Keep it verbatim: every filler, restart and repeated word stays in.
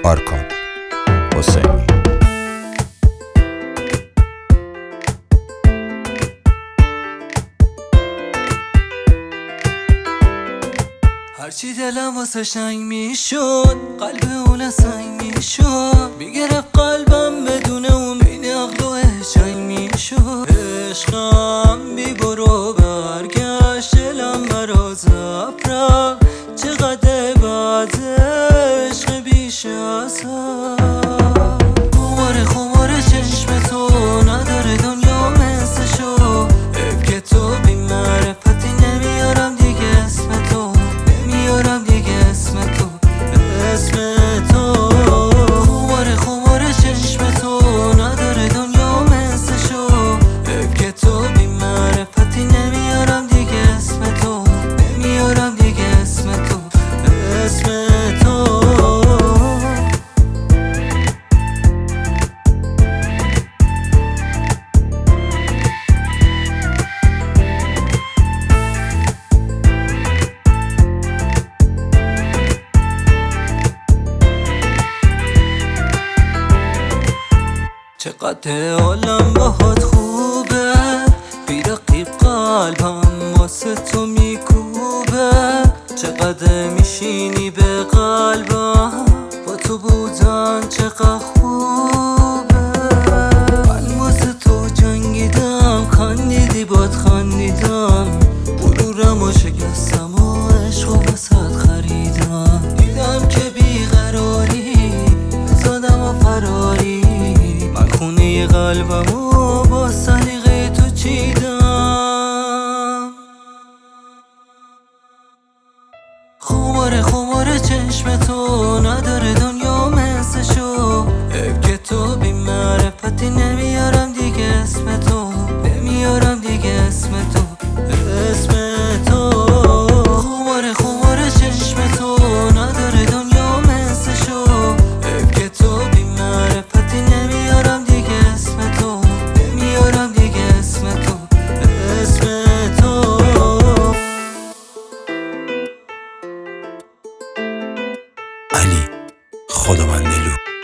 آرکان حسینی. هرچی دلم واسه شنگ میشد، قلب اون سنگ میشد، میگرفت قلبم بدون اون بین عقل و چنگ میشد. عشقم بی برو برگشت، دلم مرا زب رفت، چقدر بد عشق بیش از حد. خمار خمار چشم تو نداره دنیا مثلشو، حیف که تو بی معرفتی، نمیارم دیگه اسم تو، نمیارم دیگه اسم تو، اسم تو. خمار خمار چشم تو نداره دنیا مثلشو، حیف که تو بی معرفتی، نمیارم دیگه اسم تو، نمیارم دیگه اسم تو، اسم تو. چقدر حالم باهات خوبه، بی رقیب قلبم واسه تو میکوبه. چقدر میشینی به قلبم، با تو بودن چقدر خوبه. من واسه تو جنگیدم، خندیدی باد خندیدم، غرورم و شکستم و عشق و وسط خریدم. دیدم که بیقراری، زدم و فراری، من خونه قلبمو با سلیقه تو چیدم. خمار خمار چشم تو نداره دنیا مثلشو، حیف که تو بی معرفتی، نمیارم دیگه اسم تو، نمیارم دیگه اسم تو، اسم تو. خمار خمار چشم تو نداره دنیا مثلشو، حیف که تو بی معرفتی، نمیارم دیگه اسم تو، نمیارم دیگه اسم تو، اسم تو. علی خداوندلو.